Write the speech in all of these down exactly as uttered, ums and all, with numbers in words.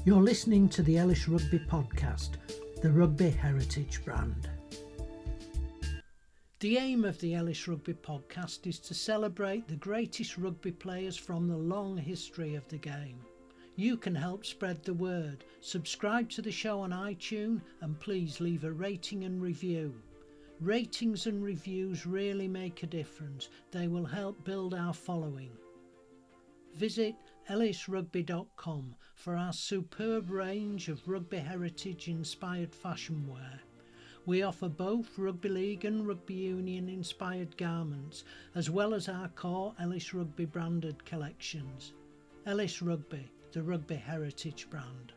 You're listening to the Ellis Rugby Podcast, the rugby heritage brand. The aim of the Ellis Rugby Podcast is to celebrate the greatest rugby players from the long history of the game. You can help spread the word. Subscribe to the show on iTunes and please leave a rating and review. Ratings and reviews really make a difference. They will help build our following. Visit ellis rugby dot com for our superb range of rugby heritage inspired fashion wear. We offer both rugby league and rugby union inspired garments, as well as our core Ellis Rugby branded collections. Ellis Rugby, the rugby heritage brand.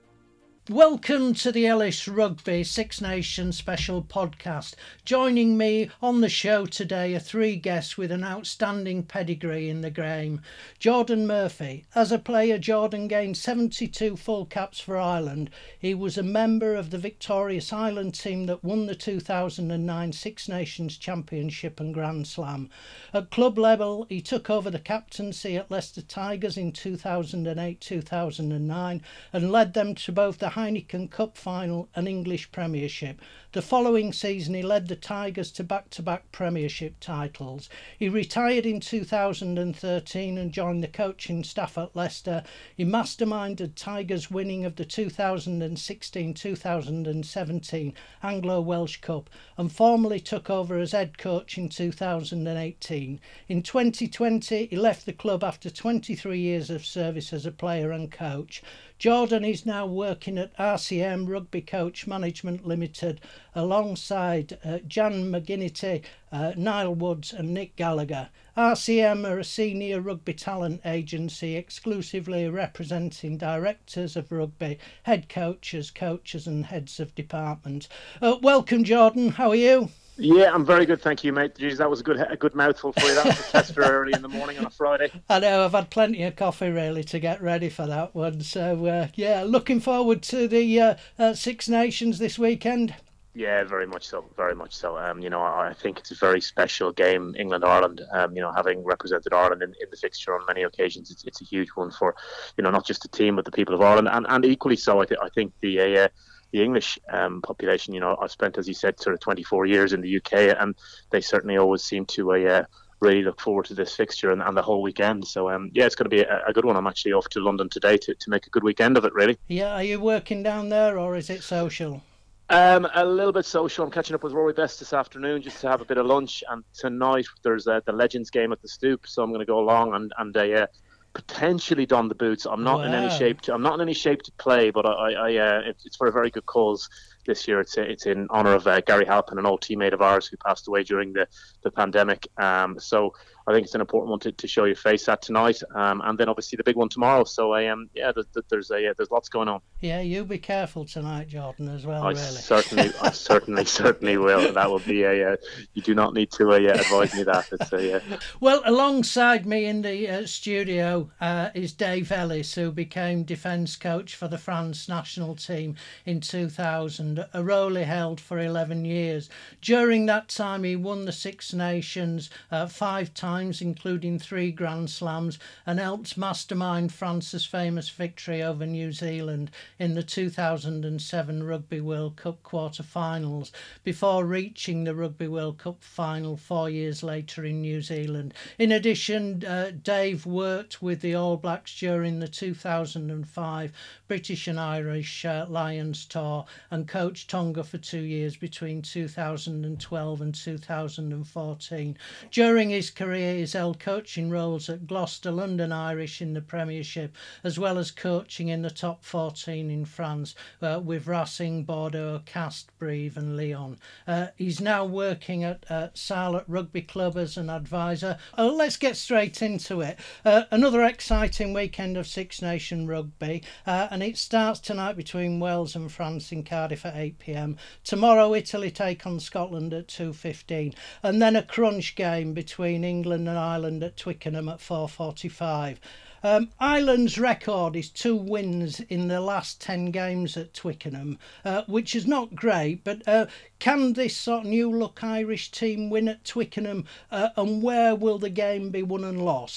Welcome to the Ellis Rugby Six Nations special podcast. Joining me on the show today are three guests with an outstanding pedigree in the game. Jordan Murphy. As a player, Jordan gained seventy-two full caps for Ireland. He was a member of the victorious Ireland team that won the two thousand nine Six Nations Championship and Grand Slam. At club level, he took over the captaincy at Leicester Tigers in two thousand eight to two thousand nine and led them to both the Heineken Cup final and English Premiership. The following season he led the Tigers to back-to-back Premiership titles. He retired in two thousand thirteen and joined the coaching staff at Leicester. He masterminded Tigers' winning of the two thousand sixteen to two thousand seventeen Anglo-Welsh Cup and formally took over as head coach in two thousand eighteen. In twenty twenty he left the club after twenty-three years of service as a player and coach. Jordan is now working at R C M Rugby Coach Management Limited alongside uh, Jan McGinnity, uh, Niall Woods and Nick Gallagher. R C M are a senior rugby talent agency exclusively representing directors of rugby, head coaches, coaches and heads of department. Uh, welcome Jordan, how are you? Yeah, I'm very good, thank you, mate. Jeez, that was a good a good mouthful for you. That was a tester early in the morning on a Friday. I know, I've had plenty of coffee really to get ready for that one. So, uh, yeah, looking forward to the uh, uh, Six Nations this weekend. Yeah, very much so, very much so. Um, you know, I think it's a very special game, England-Ireland. Um, you know, having represented Ireland in, in the fixture on many occasions, it's, it's a huge one for, you know, not just the team but the people of Ireland, and, and equally so. I, th- I think the uh, the English um, population. You know, I've spent, as you said, sort of twenty-four years in the U K, and they certainly always seem to uh, really look forward to this fixture and, and the whole weekend. So, um, yeah, it's going to be a, a good one. I'm actually off to London today to, to make a good weekend of it, really. Yeah, are you working down there or is it social? Um, a little bit social. I'm catching up with Rory Best this afternoon just to have a bit of lunch, and tonight there's uh, the Legends game at the Stoop, so I'm going to go along and and uh, yeah, potentially don the boots. I'm not wow. in any shape. To, I'm not in any shape to play, but I, I uh, it's, it's for a very good cause this year. It's it's in honour of uh, Gary Halpin, an old teammate of ours who passed away during the the pandemic. Um, so I think it's an important one to, to show your face at tonight, um, and then obviously the big one tomorrow. So I um yeah, there's there's a yeah, there's lots going on. Yeah, you be careful tonight, Jordan, as well. I really. certainly, I certainly, certainly will. That will be a. Uh, you do not need to uh, yeah, advise me that. It's a, yeah. Well, alongside me in the uh, studio uh, is Dave Ellis, who became defence coach for the France national team in two thousand, a role he held for eleven years. During that time, he won the Six Nations uh, five times, including three Grand Slams, and helped mastermind France's famous victory over New Zealand in the two thousand seven Rugby World Cup quarter-finals, before reaching the Rugby World Cup final four years later in New Zealand. In addition, uh, Dave worked with the All Blacks during the two thousand five British and Irish uh, Lions tour and coached Tonga for two years between two thousand twelve and two thousand fourteen. During his career, he's held coaching roles at Gloucester, London Irish in the Premiership, as well as coaching in the top fourteen in France uh, with Racing, Bordeaux, Castres, Brive and Lyon. Uh, he's now working at uh, Sarlat Rugby Club as an advisor. Uh, let's get straight into it. Uh, another exciting weekend of Six Nation Rugby, uh, and it starts tonight between Wales and France in Cardiff at eight p m. Tomorrow Italy take on Scotland at two fifteen, and then a crunch game between England and Ireland at Twickenham at four forty-five. Um, Ireland's record is two wins in the last ten games at Twickenham, uh, which is not great, but uh, can this sort of new-look Irish team win at Twickenham, uh, and where will the game be won and lost?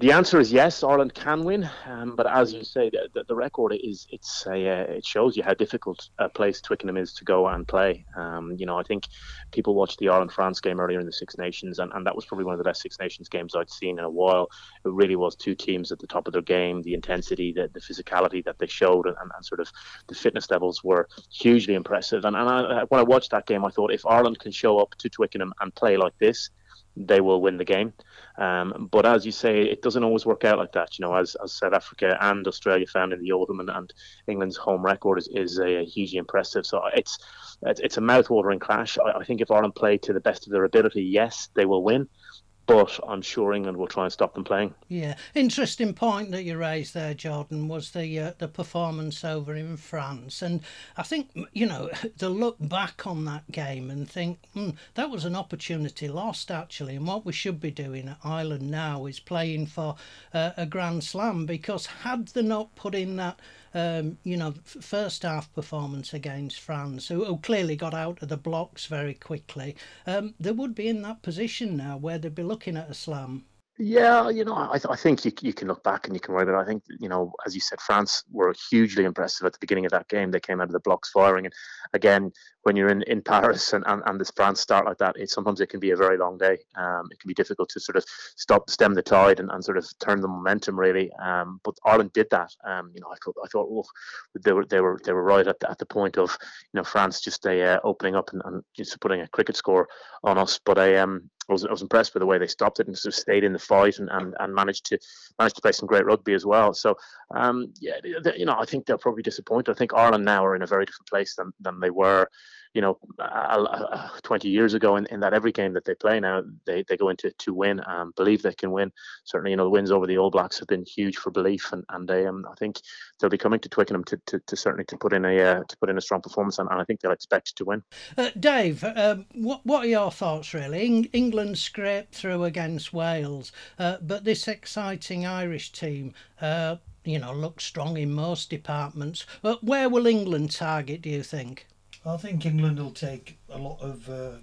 The answer is yes. Ireland can win, um, but as you say, the, the, the record is it's a, uh, it shows you how difficult a place Twickenham is to go and play. Um, you know, I think people watched the Ireland-France game earlier in the Six Nations, and, and that was probably one of the best Six Nations games I'd seen in a while. It really was two teams at the top of their game. The intensity, the, the physicality that they showed, and, and sort of the fitness levels were hugely impressive. And, and I, when I watched that game, I thought if Ireland can show up to Twickenham and play like this, they will win the game. Um, but as you say, it doesn't always work out like that. You know, as, as South Africa and Australia found in the Oldham, and, and England's home record is, is a, hugely impressive. So it's it's a mouth-watering clash. I, I think if Ireland play to the best of their ability, yes, they will win. But I'm sure England will try and stop them playing. Yeah, interesting point that you raised there, Jordan, was the uh, the performance over in France, and I think, you know, to look back on that game and think hmm, that was an opportunity lost actually, and what we should be doing at Ireland now is playing for uh, a Grand Slam, because had they not put in that Um, you know, first half performance against France, who, who clearly got out of the blocks very quickly, um, they would be in that position now where they'd be looking at a slam. Yeah, you know, I, th- I think you, you can look back and you can write it. I think, you know, as you said, France were hugely impressive at the beginning of that game. They came out of the blocks firing. And again, when you're in, in Paris and, and, and this France start like that, it, sometimes it can be a very long day. Um, it can be difficult to sort of stop, stem the tide and, and sort of turn the momentum, really. Um, but Ireland did that. Um, you know, I thought, I thought oh, they were they were they were right at the, at the point of, you know, France just uh, opening up and, and just putting a cricket score on us. But I um. I was, I was impressed with the way they stopped it and sort of stayed in the fight and, and, and managed to managed to play some great rugby as well. So, um, yeah, they, you know, I think they'll probably disappoint. I think Ireland now are in a very different place than, than they were, you know, uh, uh, twenty years ago, in, in that every game that they play now, they, they go into to win and believe they can win. Certainly, you know, the wins over the All Blacks have been huge for belief, and, and they, um, I think they'll be coming to Twickenham to, to, to certainly to put in a uh, to put in a strong performance, and, and I think they'll expect to win. Uh, Dave, um, what what are your thoughts really? Eng- England scraped through against Wales, uh, but this exciting Irish team, uh, you know, looks strong in most departments. But where will England target, do you think? I think England will take a lot of uh,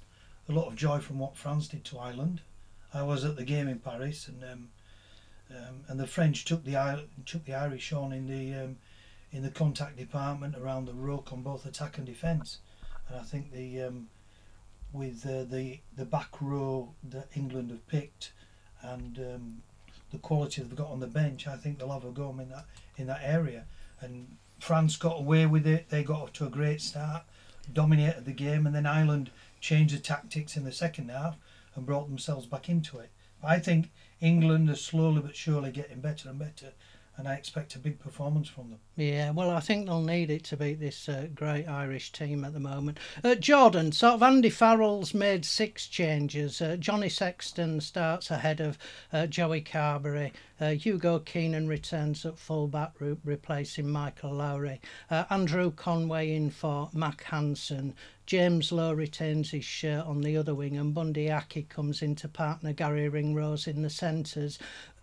a lot of joy from what France did to Ireland. I was at the game in Paris, and um, um, and the French took the took the Irish on in the um, in the contact department around the ruck on both attack and defence. And I think the um, with uh, the the back row that England have picked and um, the quality they've got on the bench, I think they'll have a go in that in that area. And France got away with it. They got off to a great start, dominated the game, and then Ireland changed the tactics in the second half and brought themselves back into it. But I think England are slowly but surely getting better and better, and I expect a big performance from them. Yeah, well, I think they'll need it to beat this uh, great Irish team at the moment. Uh, Jordan, sort of Andy Farrell's made six changes. Uh, Johnny Sexton starts ahead of uh, Joey Carberry. Uh, Hugo Keenan returns at full-back, re- replacing Michael Lowry. Uh, Andrew Conway in for Mac Hansen. James Lowe retains his shirt on the other wing, and Bundy Aki comes in to partner Gary Ringrose in the centres.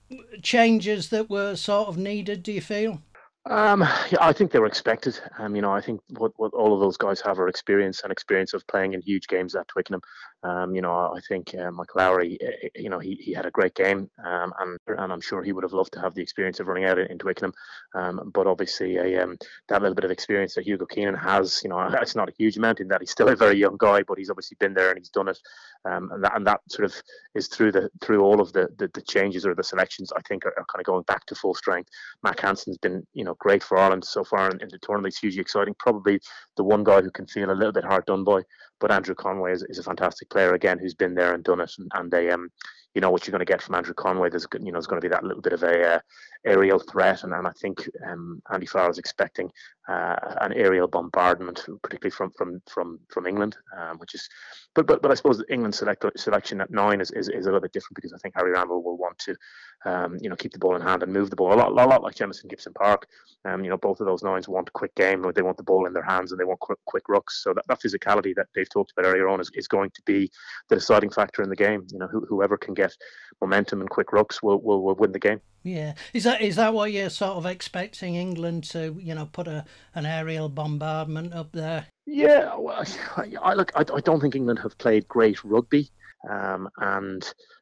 Changes that were sort of needed, do you feel? Um, yeah, I think they were expected. Um, you know, I think what, what all of those guys have are experience and experience of playing in huge games at Twickenham. Um, you know, I think uh, Mike Lowry, uh, you know, he, he had a great game, um, and and I'm sure he would have loved to have the experience of running out in, in Twickenham. Um, but obviously, uh, um, that little bit of experience that Hugo Keenan has, you know, it's not a huge amount in that he's still a very young guy, but he's obviously been there and he's done it. Um, and that and that sort of is through the through all of the the, the changes or the selections. I think are, are kind of going back to full strength. Mac Hansen's been, you know, great for Ireland so far in, in the tournament. He's hugely exciting. Probably the one guy who can feel a little bit hard done by. But Andrew Conway is, is a fantastic player again, who's been there and done it. And, and they, um, you know, what you're going to get from Andrew Conway, there's, you know, there's going to be that little bit of a uh, aerial threat, and, and I think um, Andy Farrell is expecting uh, an aerial bombardment, particularly from from from from England, um, which is. But but but I suppose England's select, selection at nine is, is, is a little bit different, because I think Harry Ramble will want to, um, you know, keep the ball in hand and move the ball a lot, a lot like Jamison Gibson Park. Um, you know, both of those nines want a quick game, or they want the ball in their hands and they want quick, quick rucks. So that, that physicality that they've talked about earlier on is, is going to be the deciding factor in the game. You know, who, whoever can get momentum and quick rucks will, will, will win the game. Yeah, is that is that what you're sort of expecting England to, you know, put a an aerial bombardment up there? Yeah, well, I, I look. I, I don't think England have played great rugby, um, and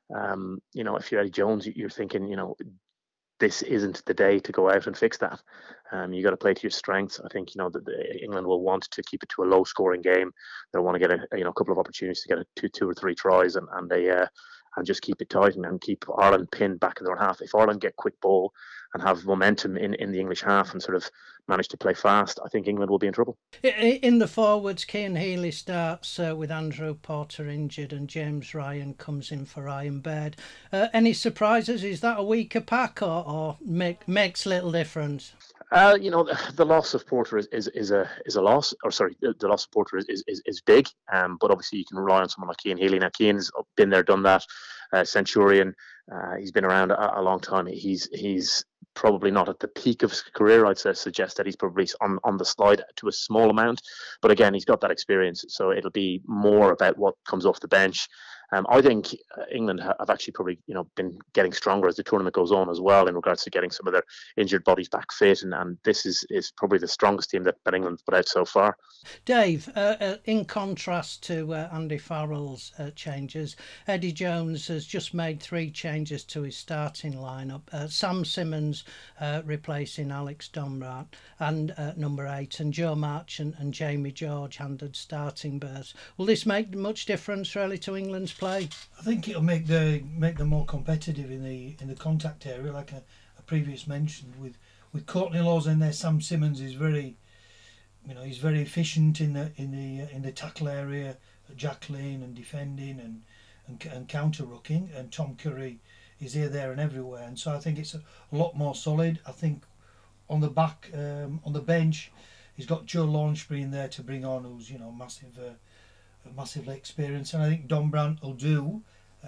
Um, you know, if you're Eddie Jones, you're thinking, you know, this isn't the day to go out and fix that. Um, you got to play to your strengths. I think you know the, the England will want to keep it to a low-scoring game. They'll want to get a you know a couple of opportunities to get a two, two or three tries, and and they uh, and just keep it tight and, and keep Ireland pinned back in their own half. If Ireland get quick ball and have momentum in, in the English half and sort of manage to play fast, I think England will be in trouble. In the forwards, Cian Healy starts uh, with Andrew Porter injured and James Ryan comes in for Ryan Baird. Uh, any surprises? Is that a weaker pack or, or make, makes little difference? Uh, you know, the, the loss of Porter is, is, is a is a loss, or sorry, the, the loss of Porter is, is, is big. Um, but obviously you can rely on someone like Cian Healy. Now Cian's been there, done that. Uh, Centurion, uh, he's been around a, a long time. He's he's probably not at the peak of his career. I'd say, suggest that he's probably on, on the slide to a small amount. But again, he's got that experience, so it'll be more about what comes off the bench. Um, I think England have actually probably, you know, been getting stronger as the tournament goes on as well in regards to getting some of their injured bodies back fit, and, and this is, is probably the strongest team that, that England's put out so far. Dave, uh, uh, in contrast to uh, Andy Farrell's uh, changes, Eddie Jones has just made three changes to his starting lineup. Uh, Sam Simmonds uh, replacing Alex Dombrandt and uh, number eight, and Joe Marchant and Jamie George handed starting berths. Will this make much difference really to England's play? I think it'll make the make them more competitive in the in the contact area, like a, a previous mentioned. With with Courtney Lawes in there, Sam Simmonds is very, you know, he's very efficient in the in the in the tackle area, Jacqueline and defending and and, and counter rucking. And Tom Curry is here, there, and everywhere. And so I think it's a, a lot more solid. I think on the back, um, on the bench, he's got Joe Launchbury in there to bring on, who's you know massive. Uh, massively experienced, and I think Dombrandt will do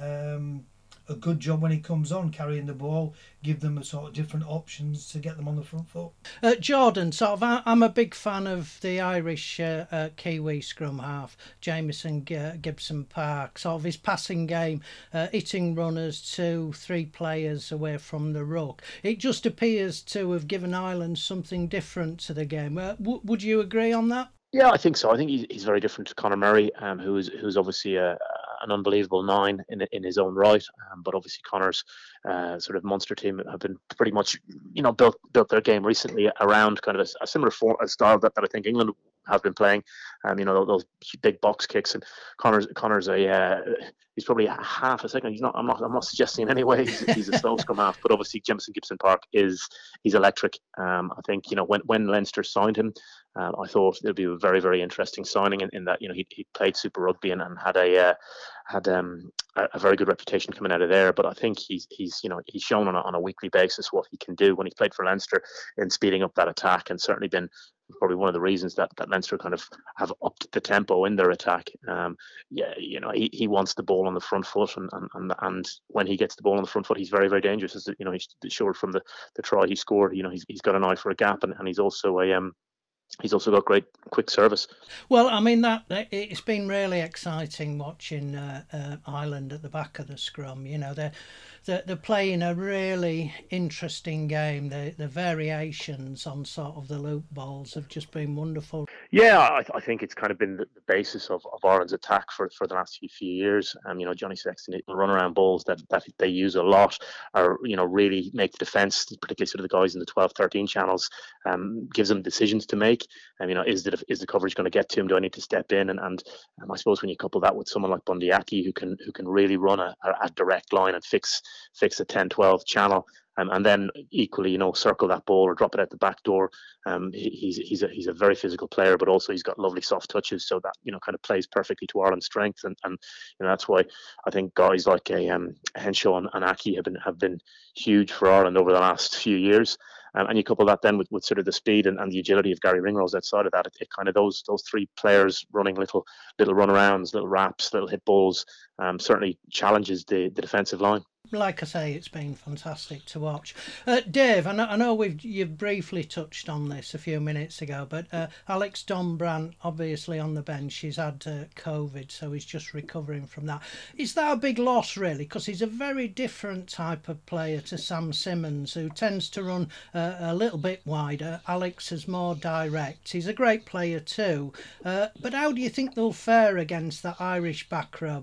um, a good job when he comes on, carrying the ball, give them a sort of different options to get them on the front foot. Uh, Jordan, sort of, I, I'm a big fan of the Irish uh, uh, Kiwi scrum half, Jamieson G- Gibson Park, sort of his passing game, uh, hitting runners two, three players away from the ruck. It just appears to have given Ireland something different to the game. Uh, w- would you agree on that? Yeah, I think so. I think he's, he's very different to Conor Murray, um, who's who's obviously a, an unbelievable nine in in his own right. Um, but obviously Conor's uh, sort of Munster team have been pretty much, you know, built built their game recently around kind of a, a similar form, a style that, that I think England have been playing. Um, you know, those big box kicks, and Conor's Conor's a uh, he's probably a half a second. He's not. I'm not. I'm not suggesting in any way he's, he's a slow scrum half, but obviously Jamieson Gibson Park is he's electric. Um, I think you know when when Leinster signed him. Um, I thought it would be a very, very interesting signing in, in that you know he he played Super Rugby and, and had a uh, had um, a, a very good reputation coming out of there. But I think he's he's you know he's shown on a, on a weekly basis what he can do when he played for Leinster in speeding up that attack, and certainly been probably one of the reasons that, that Leinster kind of have upped the tempo in their attack. Um, yeah, you know he, he wants the ball on the front foot, and, and and and when he gets the ball on the front foot, he's very, very dangerous. As you know, he showed from the, the try he scored. You know, he's he's got an eye for a gap, and, and he's also a um. He's also got great quick service. Well, I mean, that it's been really exciting watching uh, uh, Ireland at the back of the scrum. You know, they're, they're, they're playing a really interesting game. The, the variations on sort of the loop balls have just been wonderful. Yeah, I, I think it's kind of been the, the basis of, of Ireland's attack for, for the last few, few years. Um, you know, Johnny Sexton, the runaround balls that, that they use a lot are, you know, really make the defence, particularly sort of the guys in the twelve, thirteen channels, um, gives them decisions to make. And, um, you know, is the, is the coverage going to get to him? Do I need to step in? And, and um, I suppose when you couple that with someone like Bundy Aki, who can who can really run a, a direct line and fix fix a ten twelve channel, Um, and then equally, you know, circle that ball or drop it out the back door. Um, he, he's he's a he's a very physical player, but also he's got lovely soft touches, so that you know kind of plays perfectly to Ireland's strengths. And and you know that's why I think guys like a um, Henshaw and, and Aki have been have been huge for Ireland over the last few years. Um, and you couple that then with, with sort of the speed and, and the agility of Gary Ringrose outside of that, it, it kind of those those three players running little little runarounds, little wraps, little hit balls, um, certainly challenges the, the defensive line. Like I say, it's been fantastic to watch. Uh, Dave, I know, I know we've you've briefly touched on this a few minutes ago, but uh, Alex Dombrandt, obviously on the bench, he's had uh, COVID, so he's just recovering from that. Is that a big loss, really? Because he's a very different type of player to Sam Simmonds, who tends to run uh, a little bit wider. Alex is more direct. He's a great player too. Uh, but how do you think they'll fare against that Irish back row of Omar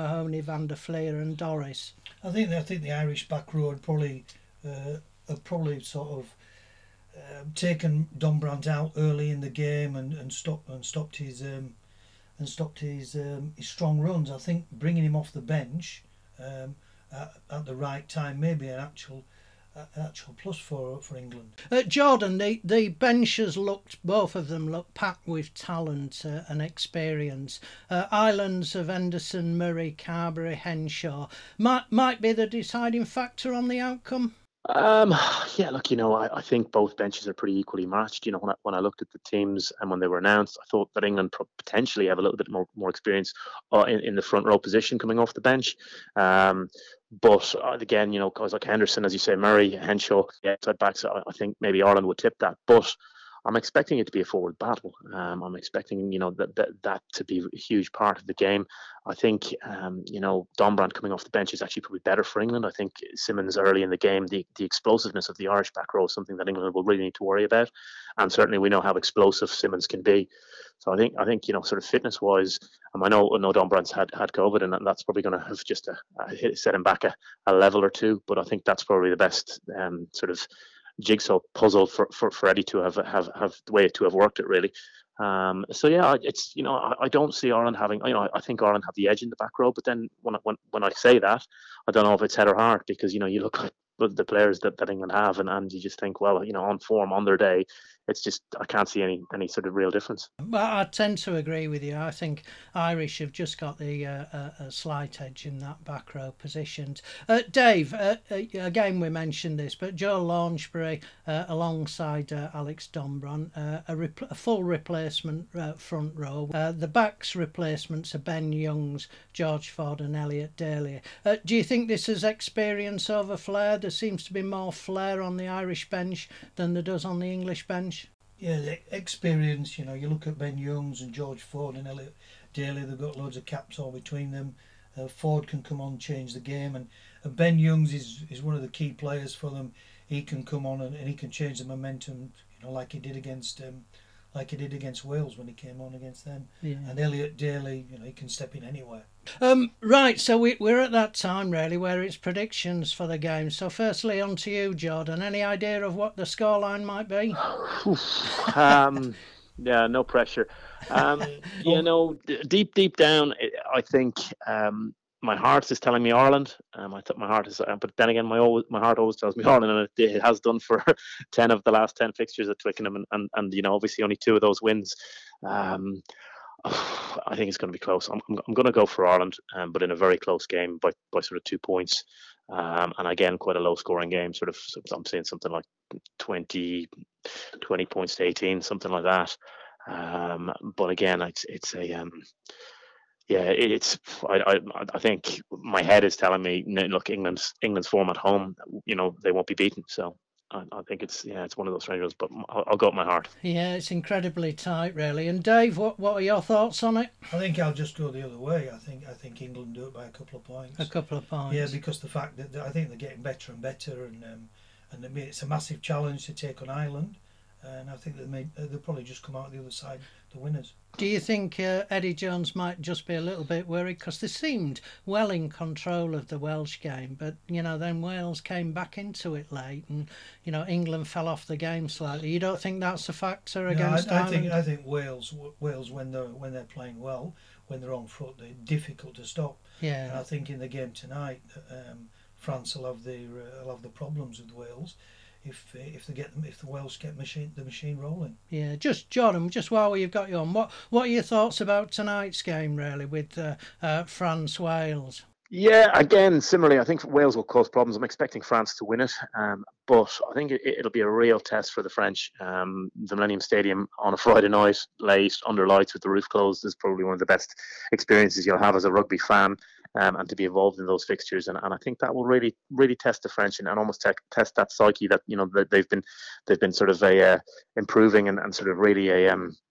Mahoney, Van der Fleer and Doris. I think I think the Irish back row had probably uh, have probably sort of uh, taken Dombrandt out early in the game and, and stopped and stopped his um, and stopped his um, his strong runs. I think bringing him off the bench um, at, at the right time may be an actual uh, actual plus for for England. Uh, Jordan, the the benches looked, both of them looked packed with talent uh, and experience. Uh, Ireland's of Henderson, Murray, Carberry, Henshaw might might be the deciding factor on the outcome. Um, yeah, look, you know, I, I think both benches are pretty equally matched. You know, when I, when I looked at the teams and when they were announced, I thought that England potentially have a little bit more, more experience uh, in, in the front row position coming off the bench. Um, but uh, again, you know, guys like Henderson, as you say, Murray, Henshaw, yeah, outside backs, I, I think maybe Ireland would tip that. But I'm expecting it to be a forward battle. Um, I'm expecting, you know, that, that that to be a huge part of the game. I think, um, you know, Dombrandt coming off the bench is actually probably better for England. I think Simmons early in the game, the, the explosiveness of the Irish back row is something that England will really need to worry about. And certainly we know how explosive Simmons can be. So I think, I think you know, sort of fitness-wise, um, I know, I know Dombrandt's had, had COVID, and that's probably going to have just a, a hit, set him back a, a level or two. But I think that's probably the best um, sort of jigsaw puzzle for, for, for Eddie to have, have have the way to have worked it, really. Um, so yeah, it's, you know, I, I don't see Ireland having, you know, I think Ireland have the edge in the back row, but then when when when I say that, I don't know if it's head or heart, because, you know, you look at the players that, that England have, and, and you just think, well, you know, on form, on their day, it's just, I can't see any any sort of real difference. Well, I tend to agree with you. I think Irish have just got the uh, a, a slight edge in that back row positions. Uh, Dave, uh, again we mentioned this, but Joe Launchbury uh, alongside uh, Alex Dombrandt, uh, a, rep- a full replacement uh, front row. Uh, the backs replacements are Ben Youngs, George Ford and Elliot Daly. Uh, do you think this is experience over flair? There seems to be more flair on the Irish bench than there does on the English bench. Yeah, the experience, you know, you look at Ben Youngs and George Ford and Elliot Daly, they've got loads of caps all between them. Uh, Ford can come on and change the game, and, and Ben Youngs is, is one of the key players for them. He can come on and, and he can change the momentum, you know, like he did against um, like he did against Wales when he came on against them. Yeah. And Elliot Daly, you know, he can step in anywhere. Um, right, so we, we're at that time really where it's predictions for the game. So firstly, on to you, Jordan. Any idea of what the scoreline might be? um, yeah, no pressure. Um, you know, d- deep, deep down, I think um, my heart is telling me Ireland. Um, I thought my heart is, but then again, my always, my heart always tells me Ireland, and it, it has done for ten of the last ten fixtures at Twickenham, and, and, and you know, obviously only two of those wins. Um, I think it's going to be close. I'm, I'm, I'm going to go for Ireland, um, but in a very close game by, by sort of two points. Um, and again, quite a low scoring game, sort of, I'm saying something like twenty, twenty points to eighteen, something like that. Um, but again, it's, it's a, um, yeah, it, it's, I, I, I think my head is telling me, look, England's, England's form at home, you know, they won't be beaten. So I, I think it's, yeah, it's one of those strangers, but I'll, I'll go with my heart. Yeah, it's incredibly tight, really. And Dave, what, what are your thoughts on it? I think I'll just go the other way. I think I think England do it by a couple of points. A couple of points. Yeah, because the fact that I think they're getting better and better, and um, and it's a massive challenge to take on Ireland, and I think they may, they'll probably just come out the other side the winners. Do you think uh, Eddie Jones might just be a little bit worried, because they seemed well in control of the Welsh game, but you know then Wales came back into it late, and you know England fell off the game slightly. You don't think that's a factor against no, I, I Ireland? think I think Wales Wales when they're when they're playing well, when they're on foot, they're difficult to stop. Yeah. And I think in the game tonight, um, France will have the uh, will have the problems with Wales. If if they get them, if the Welsh get machine the machine rolling. Yeah, just Jordan, just while you've got you on, what what are your thoughts about tonight's game, really, with uh, uh, France Wales? Yeah, again, similarly, I think Wales will cause problems. I'm expecting France to win it, um, but I think it, it'll be a real test for the French. Um, the Millennium Stadium on a Friday night, late, under lights with the roof closed, is probably one of the best experiences you'll have as a rugby fan, um, and to be involved in those fixtures. And, and I think that will really, really test the French, and, and almost te- test that psyche that, you know, that they've been, they've been sort of a uh, improving and, and sort of really a um,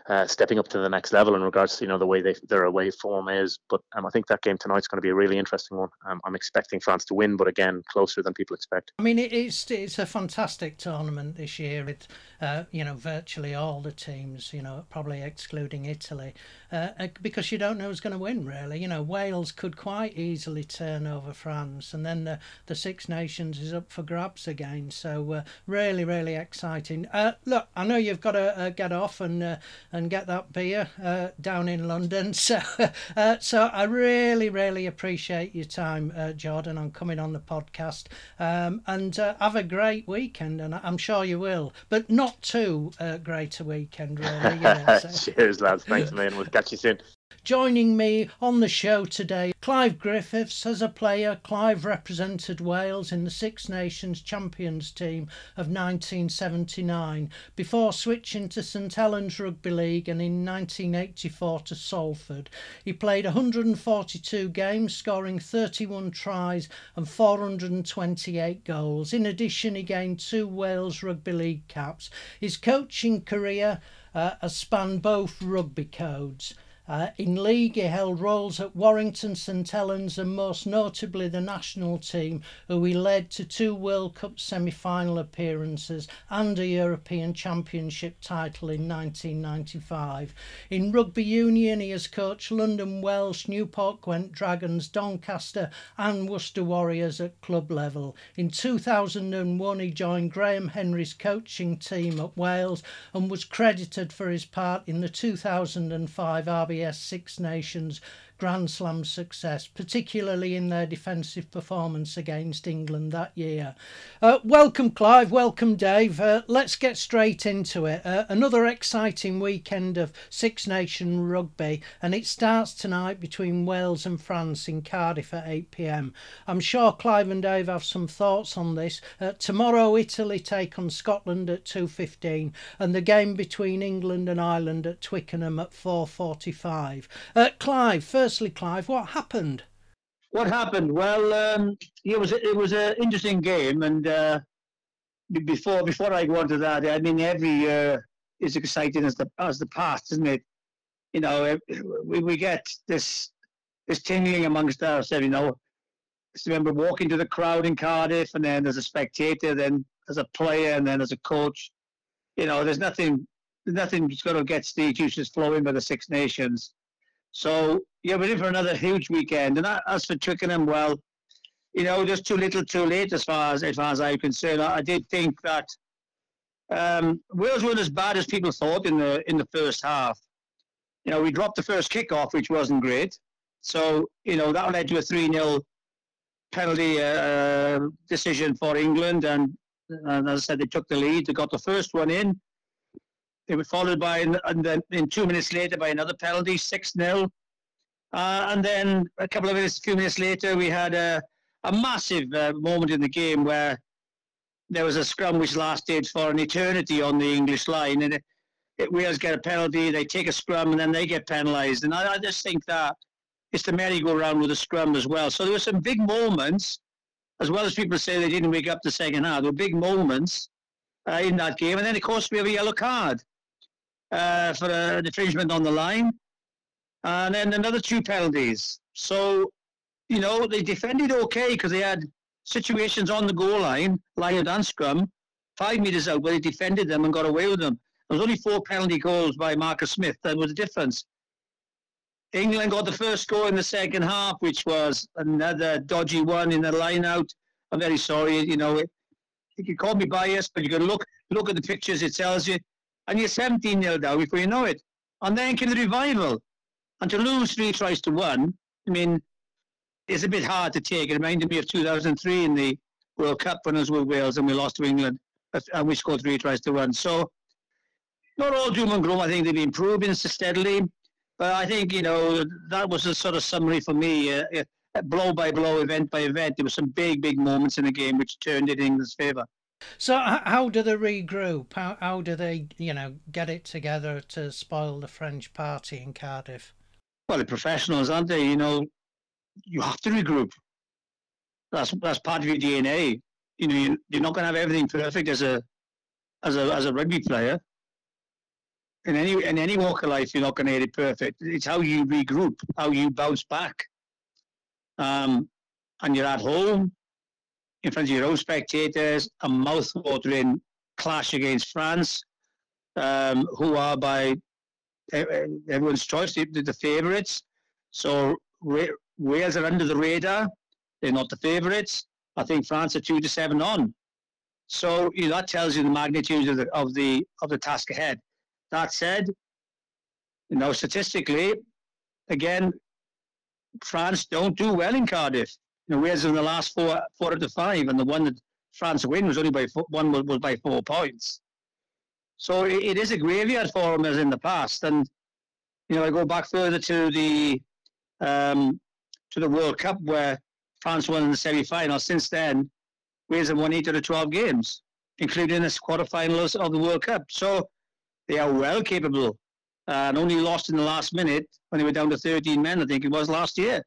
uh, stepping up to the next level in regards to, you know, the way they, their away form is. But um, I think that game tonight's going to be a really interesting one. Um, I'm expecting France to win, but again, closer than people expect. I mean, it, it's it's a fantastic tournament this year with, uh, you know, virtually all the teams, you know, probably excluding Italy, uh, because you don't know who's going to win, really. You know, Wales could quite easily turn over France, and then the, the Six Nations is up for grabs again. So uh, really, really exciting. Uh, look, I know you've got to uh, get off and uh, and get that beer uh, down in London. So, uh, so I really, really appreciate your time, uh, Jordan, on coming on the podcast. Um, and uh, have a great weekend, and I'm sure you will, but not too uh, great a weekend, really. You know, so. Cheers, lads. Thanks, man. We'll catch you soon. Joining me on the show today, Clive Griffiths. As a player, Clive represented Wales in the Six Nations Champions team of nineteen seventy-nine before switching to St Helens Rugby League, and in nineteen eighty-four to Salford. He played one hundred forty-two games, scoring thirty-one tries and four hundred twenty-eight goals. In addition, he gained two Wales Rugby League caps. His coaching career uh, has spanned both rugby codes. Uh, in league, he held roles at Warrington, St Helens, and most notably the national team, who he led to two World Cup semi-final appearances and a European Championship title in nineteen ninety-five. In rugby union, he has coached London Welsh, Newport Gwent Dragons, Doncaster and Worcester Warriors at club level. In two thousand one, he joined Graham Henry's coaching team at Wales and was credited for his part in the two thousand five R B Six Nations Grand Slam success, particularly in their defensive performance against England that year. Uh, welcome, Clive. Welcome, Dave. Uh, let's get straight into it. Uh, another exciting weekend of Six Nation rugby, and it starts tonight between Wales and France in Cardiff at eight p m. I'm sure Clive and Dave have some thoughts on this. Uh, tomorrow, Italy take on Scotland at two fifteen, and the game between England and Ireland at Twickenham at four forty-five. Uh, Clive, first Firstly, Clive, what happened? What happened? Well, um, it was it was an interesting game, and uh, before before I go on to that, I mean, every year is exciting as the as the past, isn't it? You know, we we get this this tingling amongst ourselves. You know, I remember walking to the crowd in Cardiff, and then as a spectator, then as a player, and then as a coach. You know, there's nothing there's nothing that's going to get the juices flowing by the Six Nations. So, yeah, we're in for another huge weekend. And as for Twickenham, well, you know, just too little too late as far as, as far as I'm concerned. I, I did think that um, Wales weren't as bad as people thought in the in the first half. You know, we dropped the first kick-off, which wasn't great. So, you know, that led to a three nil penalty uh, decision for England. And, and as I said, they took the lead. They got the first one in. They were followed by, and then in two minutes later, by another penalty, six nil. Uh, and then a couple of minutes, a few minutes later, we had a, a massive uh, moment in the game where there was a scrum which lasted for an eternity on the English line. And it, it, Wales get a penalty, they take a scrum, and then they get penalised. And I, I just think that it's the merry-go-round with the scrum as well. So there were some big moments, as well as people say they didn't wake up the second half. There were big moments uh, in that game. And then, of course, we have a yellow card. Uh, for an infringement on the line, and then another two penalties. So, you know, they defended okay because they had situations on the goal line, line and scrum, five metres out, where they defended them and got away with them. There was only four penalty goals by Marcus Smith. That was the difference. England got the first goal in the second half, which was another dodgy one in the line out. I'm very sorry, you know, it, you can call me biased, but you can look look at the pictures, it tells you. And you're seventeen nil down before you know it. And then came the revival. And to lose three tries to one, I mean, it's a bit hard to take. It reminded me of two thousand three in the World Cup when I was with Wales and we lost to England. And we scored three tries to one. So, not all doom and gloom. I think they've been improving steadily. But I think, you know, that was a sort of summary for me. Uh, blow by blow, event by event. There were some big, big moments in the game which turned it in England's favour. So how do they regroup? How, how do they, you know, get it together to spoil the French party in Cardiff? Well, they're professionals, aren't they? You know, you have to regroup. That's that's part of your D N A. You know, you, you're not going to have everything perfect as a as a as a rugby player. in any in any walk of life, you're not going to get it perfect. It's how you regroup, how you bounce back. Um, and you're at home, in front of your own spectators, a mouth-watering clash against France, um, who are by everyone's choice the, the favourites. So Wales are under the radar. They're not the favourites. I think France are two to seven on. So you know, that tells you the magnitude of the of the of the task ahead. That said, you know, statistically, again, France don't do well in Cardiff. You know, Wales in the last four four out of five, and the one that France win was only by four, one was, was by four points. So it, it is a graveyard for them as in the past. And you know, I go back further to the um, to the World Cup where France won in the semi-final. Since then, Wales have won eight out of twelve games, including the quarterfinals of the World Cup. So they are well capable, uh, and only lost in the last minute when they were down to thirteen men, I think it was last year.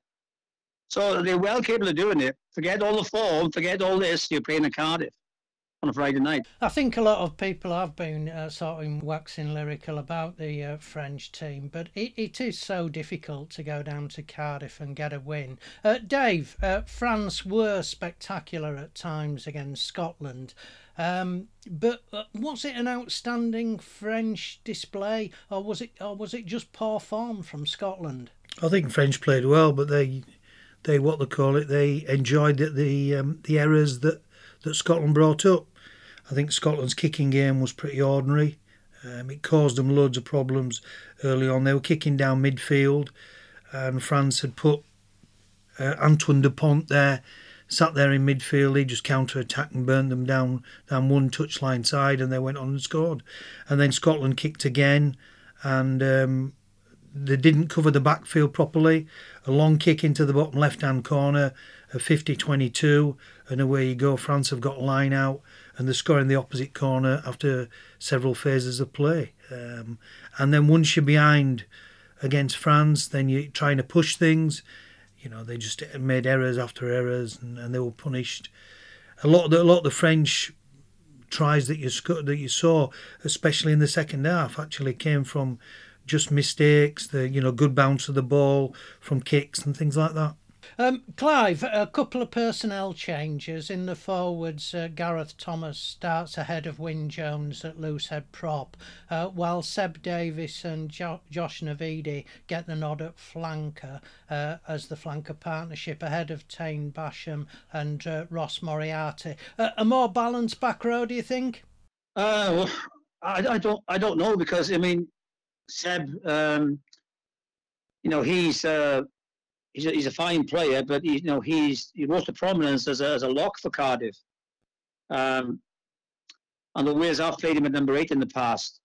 So they're well capable of doing it. Forget all the form, forget all this, you're playing at Cardiff on a Friday night. I think a lot of people have been uh, sort of waxing lyrical about the uh, French team, but it, it is so difficult to go down to Cardiff and get a win. Uh, Dave, uh, France were spectacular at times against Scotland, um, but uh, was it an outstanding French display, or was it, or was it just poor form from Scotland? I think French played well, but they, they what they call it, they enjoyed the the, um, the errors that, that Scotland brought up. I think Scotland's kicking game was pretty ordinary. Um, it caused them loads of problems early on. They were kicking down midfield, and France had put uh, Antoine Dupont there, sat there in midfield. He just counter-attacked and burnt them down down one touchline side, and they went on and scored. And then Scotland kicked again, and um, they didn't cover the backfield properly. A long kick into the bottom left-hand corner, a fifty twenty-two, and away you go. France have got line out, and they're scoring the opposite corner after several phases of play. Um, and then once you're behind against France, then you're trying to push things. You know, they just made errors after errors, and, and they were punished. A lot of the, a lot of the French tries that you that you saw, especially in the second half, actually came from just mistakes. The you know good bounce of the ball from kicks and things like that. Um, Clive, a couple of personnel changes in the forwards. Uh, Gareth Thomas starts ahead of Wyn Jones at loosehead prop, uh, while Seb Davis and jo- Josh Navidi get the nod at flanker uh, as the flanker partnership ahead of Tane Basham and uh, Ross Moriarty. Uh, a more balanced back row, do you think? Uh, well, I, I don't, I don't know because I mean, Seb, um, you know, he's. Uh, He's a, he's a fine player, but he, you know he's he rose to prominence as a, as a lock for Cardiff. Um, and the Wales have played him at number eight in the past.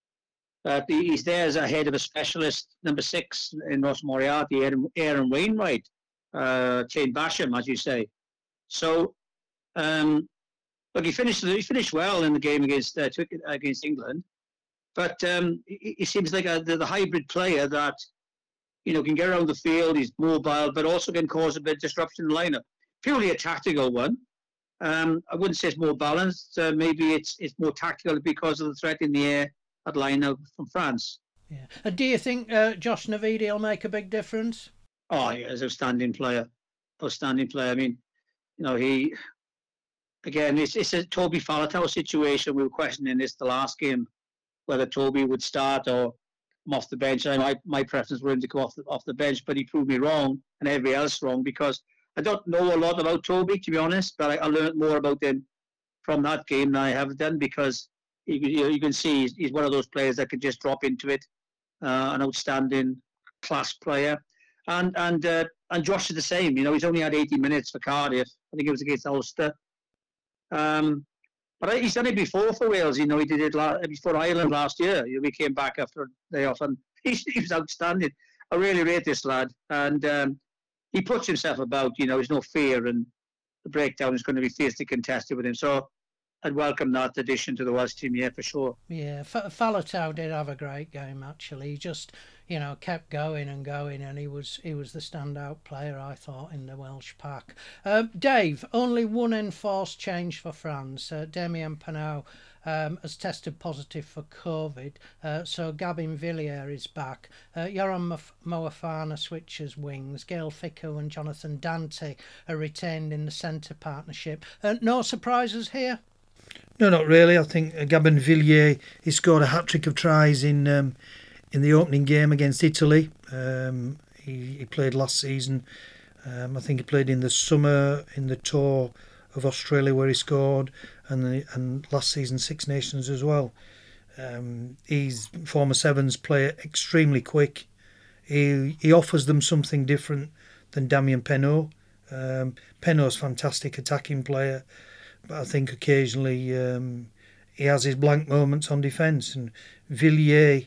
Uh, he's there as a head of a specialist, number six in Ross Moriarty, Aaron, Aaron Wainwright, uh, Tane Basham, as you say. So, um, look, he finished he finished well in the game against uh, against England, but um, he, he seems like a, the, the hybrid player that. You know, can get around the field, he's mobile, but also can cause a bit of disruption in the lineup. Purely a tactical one. Um, I wouldn't say it's more balanced. Uh, maybe it's it's more tactical because of the threat in the air at lineup from France. Yeah. And do you think uh, Josh Navidi will make a big difference? Oh, yeah, he's an outstanding player. Outstanding player. I mean, you know, he, again, it's, it's a Toby Faletau situation. We were questioning this the last game, whether Toby would start or off the bench. I, my, my preference for him to go off the, off the bench, but he proved me wrong and everybody else wrong because I don't know a lot about Toby, to be honest, but I, I learned more about him from that game than I have done because you, you, you can see he's, he's one of those players that can just drop into it, uh, an outstanding class player. And and uh, and Josh is the same. You know, he's only had eighty minutes for Cardiff. I think it was against Ulster. Um, But he's done it before for Wales. You know, he did it la- before Ireland last year. We came back after a day off, and he, he was outstanding. I really rate this lad, and um, he puts himself about. You know, there's no fear, and the breakdown is going to be fiercely contested with him. So I'd welcome that addition to the Welsh team, yeah, for sure. Yeah, F- Faletau did have a great game actually. He just, you know, kept going and going, and he was he was the standout player, I thought, in the Welsh pack. Um, Dave, only one enforced change for France. Uh, Damien Penaud um, has tested positive for COVID, uh, so Gabin Villiers is back. Uh, Yoram Moefana switches wings. Gael Fickou and Jonathan Dante are retained in the centre partnership. Uh, no surprises here? No, not really. I think Gabin Villiers, he scored a hat-trick of tries in um, in the opening game against Italy. Um, he, he played last season. Um, I think he played in the summer in the Tour of Australia where he scored, and the, and last season Six Nations as well. Um, he's former Sevens player, extremely quick. He he offers them something different than Damien Penaud. Um, Penaud's fantastic attacking player, but I think occasionally um, he has his blank moments on defence. And Villiers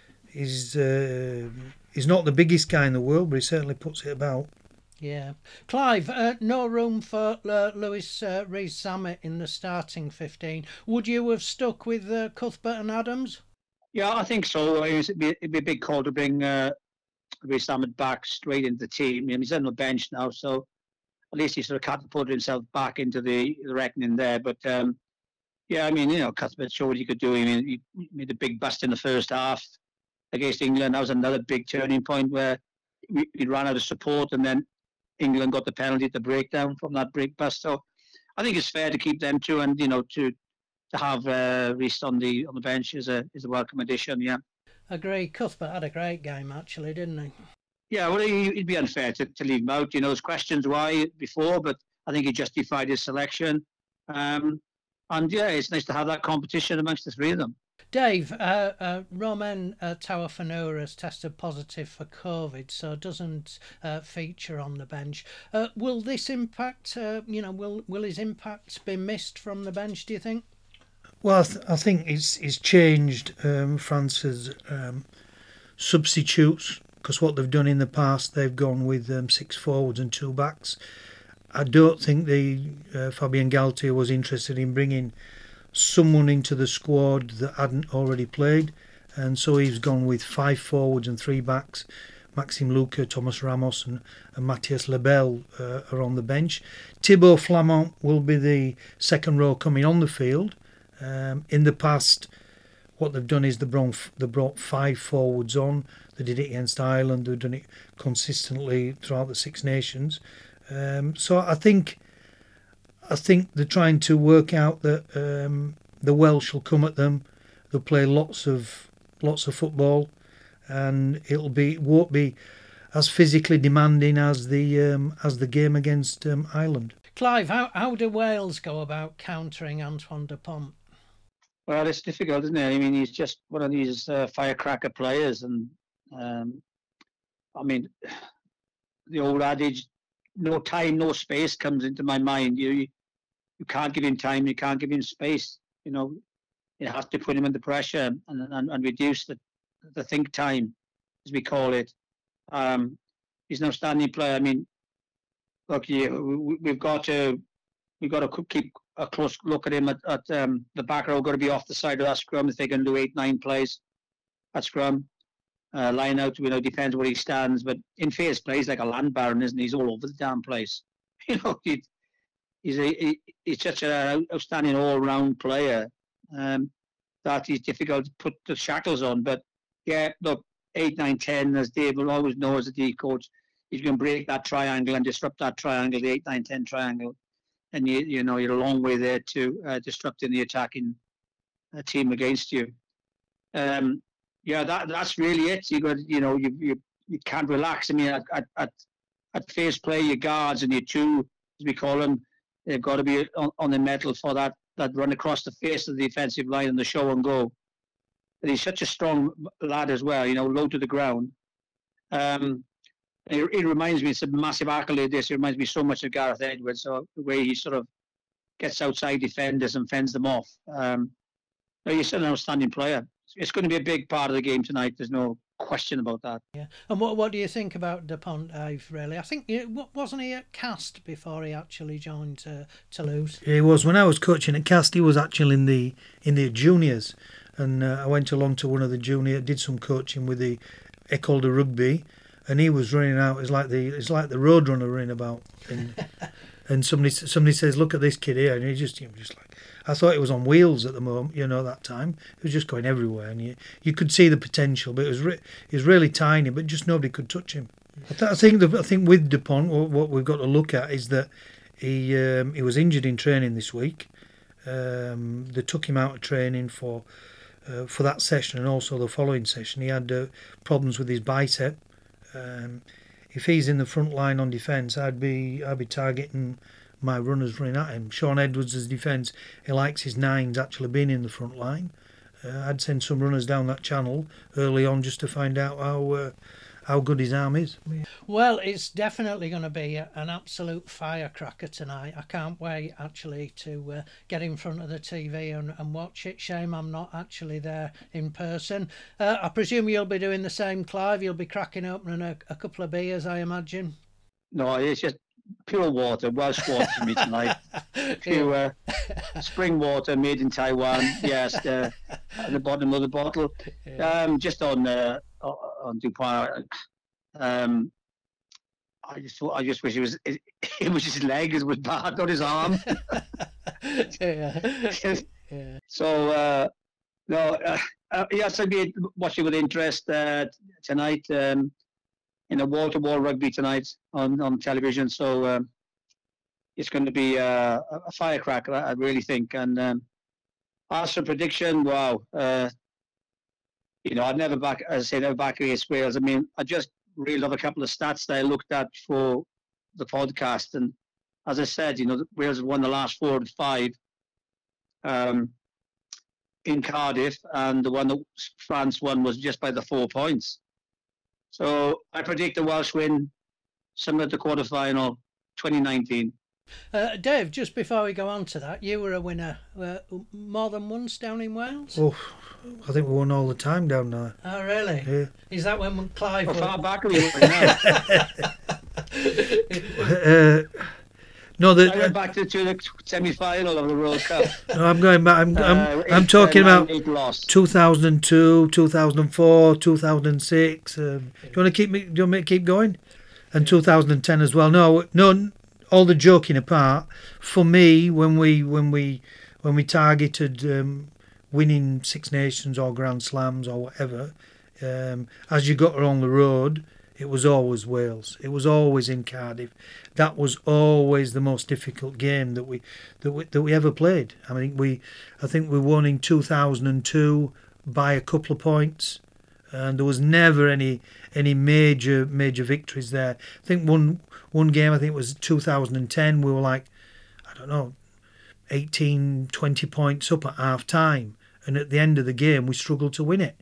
is uh, he's not the biggest guy in the world, but he certainly puts it about. Yeah. Clive, uh, no room for uh, Lewis uh, Rees-Zammit in the starting fifteen. Would you have stuck with uh, Cuthbert and Adams? Yeah, I think so. It'd be, it'd be a big call to bring uh, Rees-Zammit back straight into the team. I mean, he's on the bench now, so at least he sort of catapulted himself back into the, the reckoning there. But um, yeah, I mean, you know, Cuthbert showed what he could do. I mean, he made a big bust in the first half against England. That was another big turning point where we, we ran out of support, and then England got the penalty at the breakdown from that break bust. So I think it's fair to keep them two, and you know, to to have uh, Rees on the on the bench is a is a welcome addition. Yeah, agree. Cuthbert had a great game actually, didn't he? Yeah, well, it'd be unfair to, to leave him out. You know, there's questions why before, but I think he justified his selection. Um, and yeah, it's nice to have that competition amongst the three of them. Dave, uh, uh, Romain uh, Taoufannoura has tested positive for COVID, so doesn't uh, feature on the bench. Uh, will this impact, uh, you know, will will his impact be missed from the bench, do you think? Well, I, th- I think it's, it's changed um, France's um, substitutes, because what they've done in the past, they've gone with um, six forwards and two backs. I don't think the uh, Fabien Galtier was interested in bringing someone into the squad that hadn't already played, and so he's gone with five forwards and three backs. Maxime Luca, Thomas Ramos and, and Matthias Lebel uh, are on the bench. Thibaut Flamand will be the second row coming on the field. Um, in the past, what they've done is they brought, they brought five forwards on. They did it against Ireland. They've done it consistently throughout the Six Nations. Um, so I think I think they're trying to work out that um, the Welsh will come at them. They'll play lots of lots of football, and it'll be it won't be as physically demanding as the um, as the game against um, Ireland. Clive, how how do Wales go about countering Antoine Dupont? Well, it's difficult, isn't it? I mean, he's just one of these uh, firecracker players, and um, I mean, the old adage, "No time, no space," comes into my mind. You you can't give him time, you can't give him space. You know, you have to put him under pressure and and, and reduce the the think time, as we call it. Um, he's an outstanding player. I mean, look, you, we've got to we've got to keep a close look at him at, at um, the back row. Got to be off the side of that scrum if they can do eight nine plays at scrum. Uh, line out, you know, depends where he stands, but in phase play, he's like a land baron, isn't he? He's all over the damn place. You know, he, he's a, he, he's such an outstanding all-round player um, that he's difficult to put the shackles on. But yeah, look, eight, nine, ten, as Dave will always know as a D coach, he's going to break that triangle and disrupt that triangle, the eight, nine, ten triangle, and you you know you're a long way there to uh, disrupting the attacking uh, team against you. Um, Yeah, that that's really it. You got, you know, you you, you can't relax. I mean, at, at at at face play, your guards and your two, as we call them, they've got to be on, on the metal for that that run across the face of the defensive line and the show and go. And he's such a strong lad as well, you know, low to the ground. Um, it, it reminds me, it's a massive accolade. This it reminds me so much of Gareth Edwards. So the way he sort of gets outside defenders and fends them off. Um, no, he's an outstanding player. It's going to be a big part of the game tonight. There's no question about that. Yeah. And what what do you think about Dupont, Dave, really? I think, wasn't he at Cast before he actually joined uh, Toulouse? He was. When I was coaching at Cast, he was actually in the in the juniors. And uh, I went along to one of the junior, did some coaching with the École de Rugby, and he was running out. It's like the it's like the roadrunner running about. And, and somebody somebody says, "Look at this kid here," and he just you know, just like, I thought it was on wheels at the moment. You know, that time it was just going everywhere, and you you could see the potential, but it was re- he was really tiny, but just nobody could touch him. I, th- I think the, I think with Dupont, what, what we've got to look at is that he um, he was injured in training this week. Um, they took him out of training for. Uh, for that session and also the following session. He had uh, problems with his bicep. Um, if he's in the front line on defence, I'd be I'd be targeting my runners running at him. Sean Edwards' defence, he likes his nines actually being in the front line. Uh, I'd send some runners down that channel early on just to find out how uh, how good his arm is. Well, it's definitely going to be an absolute firecracker tonight. I can't wait actually to uh, get in front of the T V and, and watch it. Shame I'm not actually there in person. Uh, I presume you'll be doing the same, Clive. You'll be cracking open a, a couple of beers, I imagine. No, it's just pure water, Welsh water for me tonight. Pure uh, spring water made in Taiwan. Yes, uh, at the bottom of the bottle. Yeah. Um, just on uh, on Dupont. Um, I just I just wish it was it, it was his leg, it was bad, not his arm. yeah. yeah. So uh, no, uh, uh, yes, I'll be watching with interest uh, tonight. Um, in a wall-to-wall rugby tonight on, on television, so um, it's going to be uh, a firecracker, I really think. And um, as for prediction, wow, uh, you know, I'd never back, as I say, never back against Wales. I mean, I just reeled off a couple of stats that I looked at for the podcast, and as I said, you know, Wales have won the last four and five um, in Cardiff, and the one that France won was just by the four points. So I predict the Welsh win, similar to quarterfinal, twenty nineteen. Uh, Dave, just before we go on to that, you were a winner uh, more than once down in Wales? Oh, I think we won all the time down there. Oh, really? Yeah. Is that when Clive... How was... far back are we now? uh, no, the, I went back to, to the semi-final of the World Cup. No, I'm going back. I'm I'm, Uh, I'm eight, talking uh, about nine, eight lost. two thousand two, two thousand four, two thousand six. Um, do you want to keep me? Do you want me to keep going? And two thousand ten as well. No, no. All the joking apart, for me, when we when we when we targeted um, winning Six Nations or Grand Slams or whatever, um, as you got along the road, it was always Wales. It was always in Cardiff. That was always the most difficult game that we that we, that we ever played. I mean, we I think we won in two thousand two by a couple of points, and there was never any any major major victories there. I think one one game, I think it was two thousand ten, we were like, I don't know, eighteen, twenty points up at half time, and at the end of the game we struggled to win it.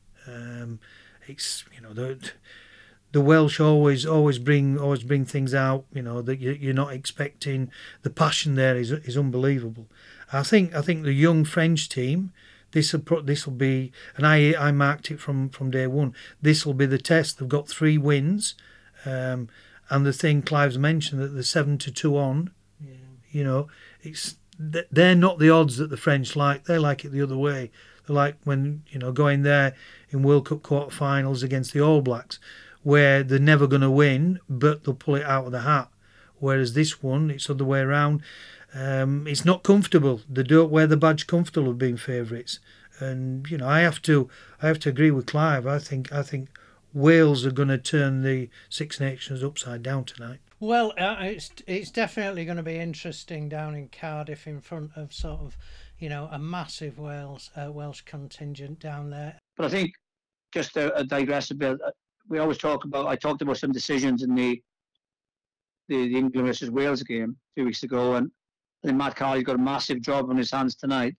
Um, it's you know the. The Welsh always, always bring, always bring things out. You know that you, you're not expecting. The passion there is is unbelievable. I think, I think the young French team. This will, this will be, and I, I marked it from, from day one. This will be the test. They've got three wins, um, and the thing Clive's mentioned that the seven to two on. Yeah. You know, it's they're not the odds that the French like. They like it the other way. They like when you know going there in World Cup quarterfinals against the All Blacks, where they're never going to win, but they'll pull it out of the hat. Whereas this one, it's the other way around. Um, it's not comfortable. They don't wear the badge comfortable of being favourites. And you know, I have to, I have to agree with Clive. I think, I think Wales are going to turn the Six Nations upside down tonight. Well, uh, it's it's definitely going to be interesting down in Cardiff in front of sort of, you know, a massive Wales uh, Welsh contingent down there. But I think just to uh, digress a bit. We always talk about. I talked about some decisions in the the, the England versus Wales game two weeks ago, and I think Matt Carley's got a massive job on his hands tonight.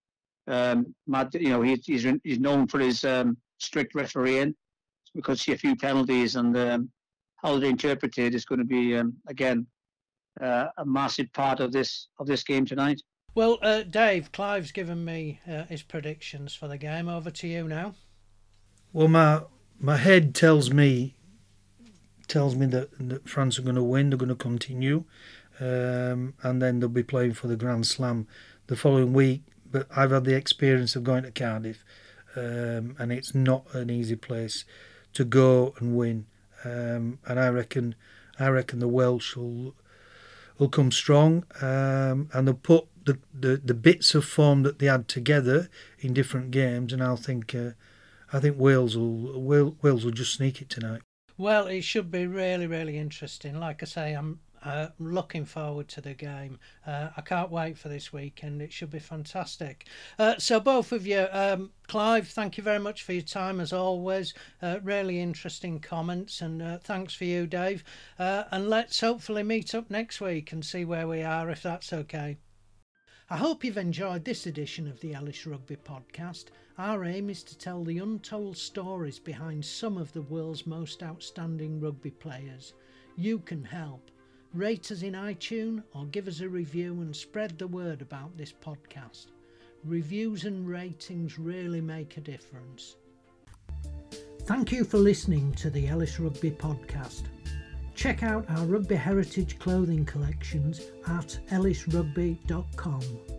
Um, Matt, you know, he's he's, he's known for his um, strict refereeing. We could see a few penalties, and um, how they interpret it is going to be um, again uh, a massive part of this of this game tonight. Well, uh, Dave, Clive's given me uh, his predictions for the game. Over to you now. Well, my my head tells me tells me that, that France are going to win. They're going to continue, um, and then they'll be playing for the Grand Slam the following week. But I've had the experience of going to Cardiff, um, and it's not an easy place to go and win. Um, and I reckon, I reckon the Welsh will will come strong, um, and they'll put the, the, the bits of form that they had together in different games. And I think, uh, I think Wales will Wales will just sneak it tonight. Well, it should be really, really interesting. Like I say, I'm uh, looking forward to the game. Uh, I can't wait for this weekend. It should be fantastic. Uh, so both of you, um, Clive, thank you very much for your time as always. Uh, really interesting comments, and uh, thanks for you, Dave. Uh, and let's hopefully meet up next week and see where we are, if that's okay. I hope you've enjoyed this edition of the Ellis Rugby Podcast. Our aim is to tell the untold stories behind some of the world's most outstanding rugby players. You can help. Rate us in iTunes or give us a review and spread the word about this podcast. Reviews and ratings really make a difference. Thank you for listening to the Ellis Rugby Podcast. Check out our Rugby Heritage clothing collections at ellis rugby dot com.